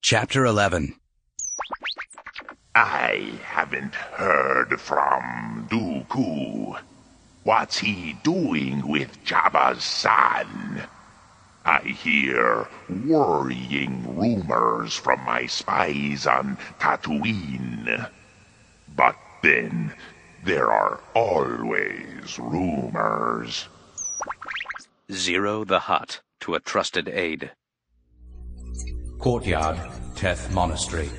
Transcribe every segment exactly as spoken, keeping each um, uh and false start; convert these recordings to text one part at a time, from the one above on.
Chapter eleven. I haven't heard from Dooku. What's he doing with Jabba's son? I hear worrying rumors from my spies on Tatooine. But then, there are always rumors. Zero the Hutt to a trusted aide. Courtyard, Teth Monastery.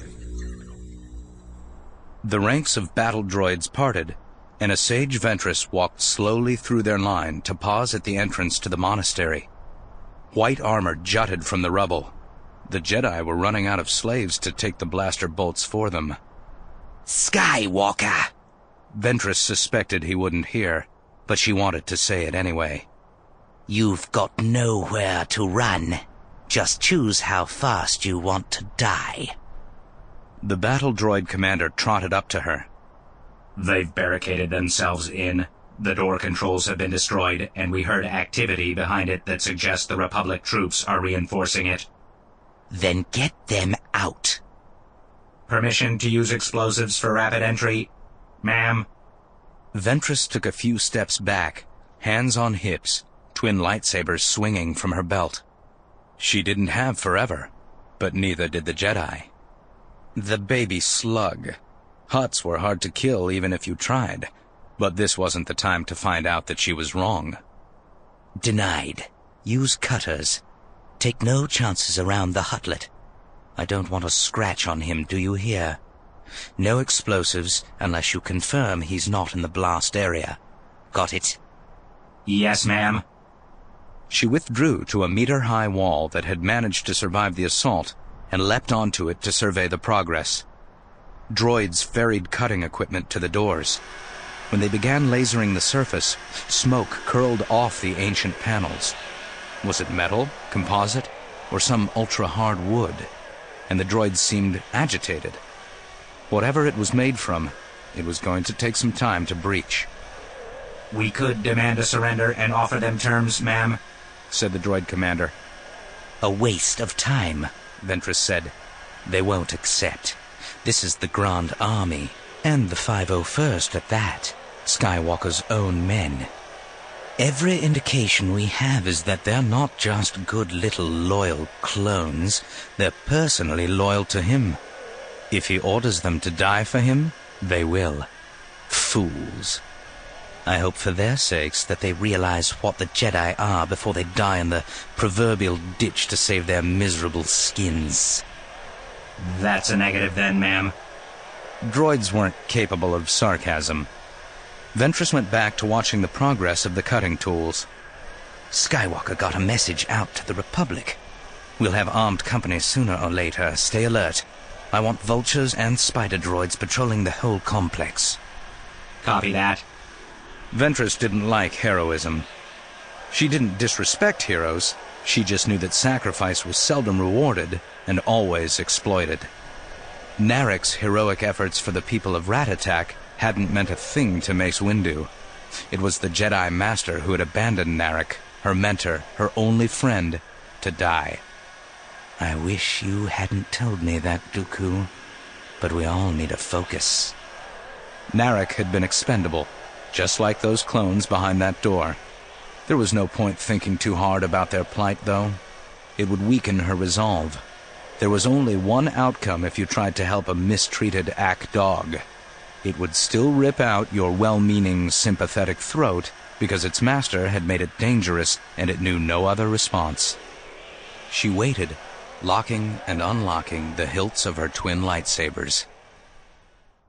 The ranks of battle droids parted, and a sage Ventress walked slowly through their line to pause at the entrance to the monastery. White armor jutted from the rubble. The Jedi were running out of slaves to take the blaster bolts for them. Skywalker! Ventress suspected he wouldn't hear, but she wanted to say it anyway. You've got nowhere to run. Just choose how fast you want to die. The battle droid commander trotted up to her. They've barricaded themselves in. The door controls have been destroyed, and we heard activity behind it that suggests the Republic troops are reinforcing it. Then get them out. Permission to use explosives for rapid entry, ma'am? Ventress took a few steps back, hands on hips, twin lightsabers swinging from her belt. She didn't have forever, but neither did the Jedi. The baby slug. Hutts were hard to kill even if you tried, but this wasn't the time to find out that she was wrong. Denied. Use cutters. Take no chances around the Huttlet. I don't want a scratch on him, do you hear? No explosives unless you confirm he's not in the blast area. Got it? Yes, ma'am. She withdrew to a meter-high wall that had managed to survive the assault and leapt onto it to survey the progress. Droids ferried cutting equipment to the doors. When they began lasering the surface, smoke curled off the ancient panels. Was it metal, composite, or some ultra-hard wood? And the droids seemed agitated. Whatever it was made from, it was going to take some time to breach. We could demand a surrender and offer them terms, ma'am, said the droid commander. A waste of time, Ventress said. They won't accept. This is the Grand Army, and the five oh first at that, Skywalker's own men. Every indication we have is that they're not just good little loyal clones, they're personally loyal to him. If he orders them to die for him, they will. Fools. I hope for their sakes that they realize what the Jedi are before they die in the proverbial ditch to save their miserable skins. That's a negative then, ma'am. Droids weren't capable of sarcasm. Ventress went back to watching the progress of the cutting tools. Skywalker got a message out to the Republic. We'll have armed company sooner or later. Stay alert. I want vultures and spider droids patrolling the whole complex. Copy that. Ventress didn't like heroism. She didn't disrespect heroes. She just knew that sacrifice was seldom rewarded and always exploited. Narek's heroic efforts for the people of Rat-Attack hadn't meant a thing to Mace Windu. It was the Jedi Master who had abandoned Narek, her mentor, her only friend, to die. I wish you hadn't told me that, Dooku, but we all need a focus. Narek had been expendable, just like those clones behind that door. There was no point thinking too hard about their plight, though. It would weaken her resolve. There was only one outcome if you tried to help a mistreated Ak dog. It would still rip out your well-meaning, sympathetic throat because its master had made it dangerous and it knew no other response. She waited, locking and unlocking the hilts of her twin lightsabers.